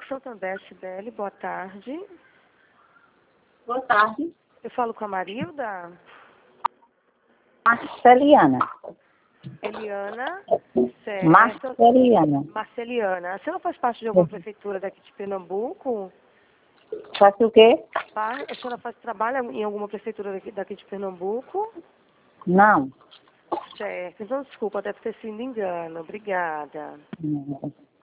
Santander, Cibele, boa tarde. Boa tarde. Eu falo com a Marilda. Marceliana. Eliana. Certo. Marceliana. Você não faz parte de alguma prefeitura daqui de Pernambuco? Faço o quê? A senhora trabalha em alguma prefeitura daqui de Pernambuco? Não. Certo. Então, desculpa, deve ter sido engano. Obrigada. Não.